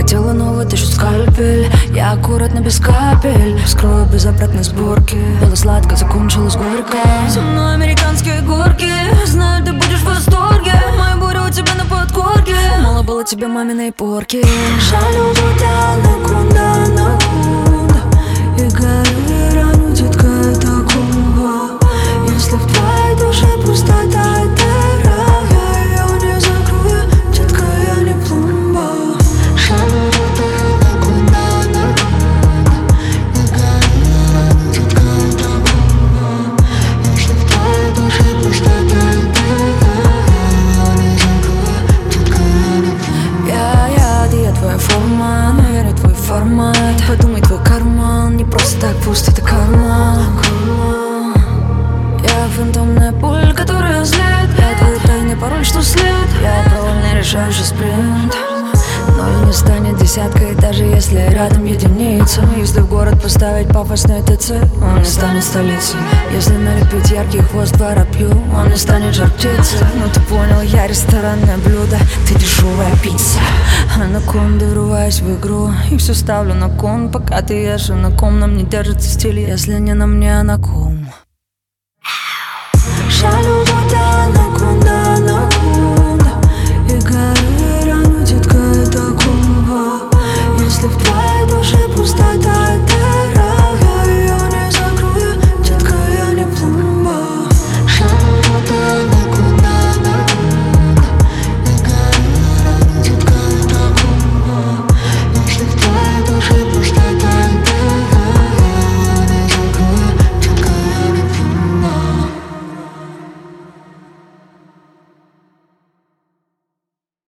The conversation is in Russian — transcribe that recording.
хотела, но вытащу скальпель. Я аккуратно без капель вскрою без обратной сборки. Было сладко, закончилось горько. Со мной американские горки. Знаю, ты будешь в восторге. Моя буря у тебя на подкорке. Мало было тебе маминой порки. Жалю туда накунда. И горю, и раню, детка, это комбо. Если в твоей душе пустота, это рай, я ее не закрою, детка, я не пломба. Жалю туда накунда. И горю, и раню, детка, это комбо. Если в твоей душе пустота, это рай, я ее не закрою, детка, я не пломба. Я твоя форма, но я не твой формат. Подумай, твой карман не просто так пуст, это карма. Я фантомная боль, которая злит. Я твой тайный пароль, что след. Я провальный решающий спринт. Но и не станет десяткой, даже если рядом единица. Если в город поставить пафосный ТЦ, он не станет столицей. Если налепить яркий хвост воробью, он не станет жар птицей. Ну ты понял, я ресторанное блюдо, ты дешевая пицца. Анаконда, врываюсь в игру и все ставлю на кон. Пока ты ешь, а на ком нам не держится стиль, если не на мне, а на ком.